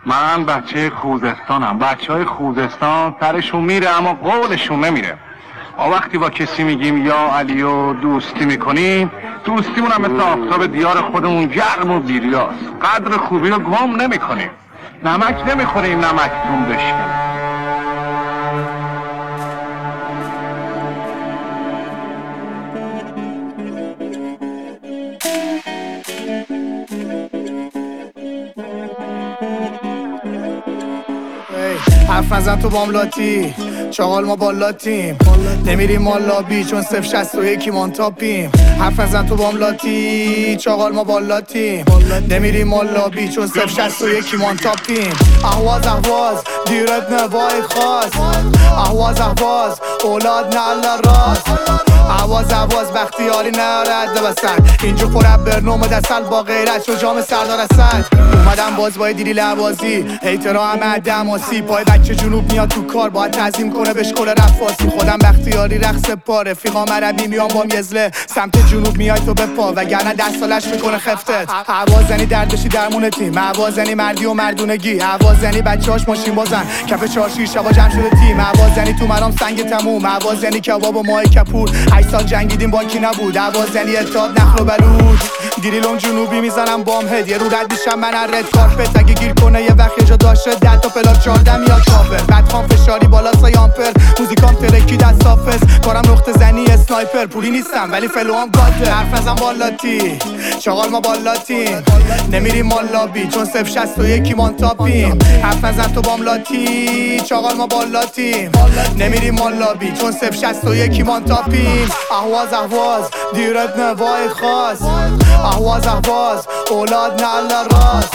من بچه خوزستانم. بچه های خوزستان سرشون میره اما قولشون نمیره. ما وقتی با کسی میگیم یا علی و دوستی میکنیم، دوستیمون هم مثل آفتاب دیار خودمون گرم و بیریاست. قدر خوبی رو گم نمیکنیم. نمک نمیخوریم نمکتون بشکنیم. حرف نزن تو بام لاتی، چاقال ما بالاتیم، نمیریم ما لابی چون 061 من تاپیم. حرف نزن تو بام لاتی، چاقال ما بالاتیم، نمیریم ما لابی چون 061 من تاپیم. اهواز دیرت نواید خواست، اهواز اولاد نه راست. اهواز بختیاری نرده بسن اینجا پر برنامه دستل با غیرت شو جام سردار اسد. اومدم باز باید دیری لبازی هیترا همه دماسی، پای بچه جنوب میاد تو کار باید تعظیم کنه بهش کل رفاسی. خودم بختیاری رقص پا رفیقام عربی میان با یزله سمت جنوب میای تو به پا وگرنه 10 سالش میکنه خفتت. هوازنی دردشی درمون تیم، هوازنی مردی و مردونگی، هوازنی بچه‌هاش ماشین بازن کف چارشیر شبا جمع شده تیم، هوازنی تو مرام سنگ تموم، هوازنی کباب و ماه کپور 8 سال جنگیدیم بانکی نبود، هوازنی اتحاد نخل و بلود. دیریلون جنوبی میزنم بام هد یه رو رد میشم من رد کارپت اگه گیر کنه یه وقت جا داشته 10 تا پلاک 14 میاد کافر. بدخوام فشاری بالا سای آمپر، موزیکام ترکی دست حافظ، کارم نقطه زنی اسنایپر، پولی نیستم ولی فلوام گاده. حرف نزن بالاتی، چاقال ما بالاتیم، نمیریم ما لابی چون 061 من تاپیم. حرف نزن تو بام لاتی، چاقال ما بالاتیم، نمیریم ما لابی چون 061 من تاپیم. اهواز دیرت نواید خواست، اهواز اولاد نه راست.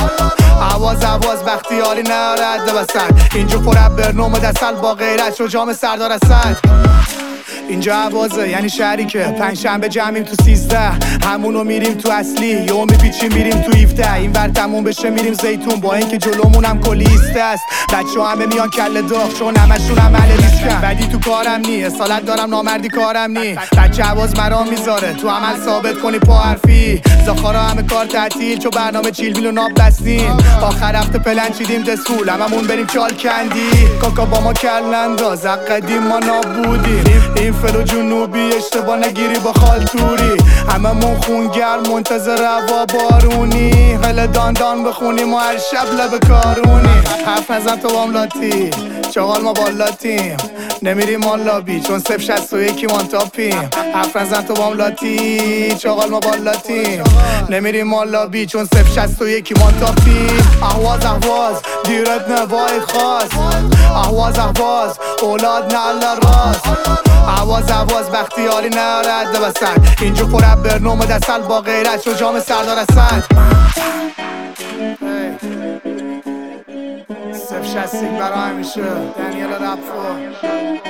اهواز بختیاری نرده بسن اینجا پر برنامه دستل با غیرت شو جام سردار اسد. اینجا عوازه یعنی شهری که پنجشنبه جمعیم تو 13 همونو میریم تو اصلی، یهو میپیچیم میریم تو 17 این ور تموم بشه میریم زیتون با اینکه جلومونم کلی ایسته است. بچه‌ها همه میان کله داغ چون همشون عمل ریسکن، بدی تو کارم نی اصالت دارم نامردی کارم نی. بچه عواز مرام میذاره تو عمل ثابت کنی پا حرفی، زاخارا همه کار تعطیل چون برنامه چیل میل و ناب بستیم. آخر هفته پلن چیدیم دسول هممون بریم چال کندی، کاکا با ما کل انداز قدیم ما نابودیم. این فلو جنوبی اشتباه نگیری با خالتوری، هممون خونگرم منتظر هوا بارونی، هل داندان بخونیم و هر شب لب کارونی. حرف نزن تو بام لاتی، چاقال ما بالاتیم، نمیریم ما لابی چون 061 من تاپیم. حرف نزن تو بام لاتی، چاقال ما بالاتیم، نمیریم ما لابی چون 061 من تاپیم. اهواز دیرت نواید خواست، اهواز اولاد نه راست. اهواز بختیاری نرده بسن اینجا پر برنامه دستل با غیرت شو جام سردار اسد. 061 برای همیشه دنیل رپفور.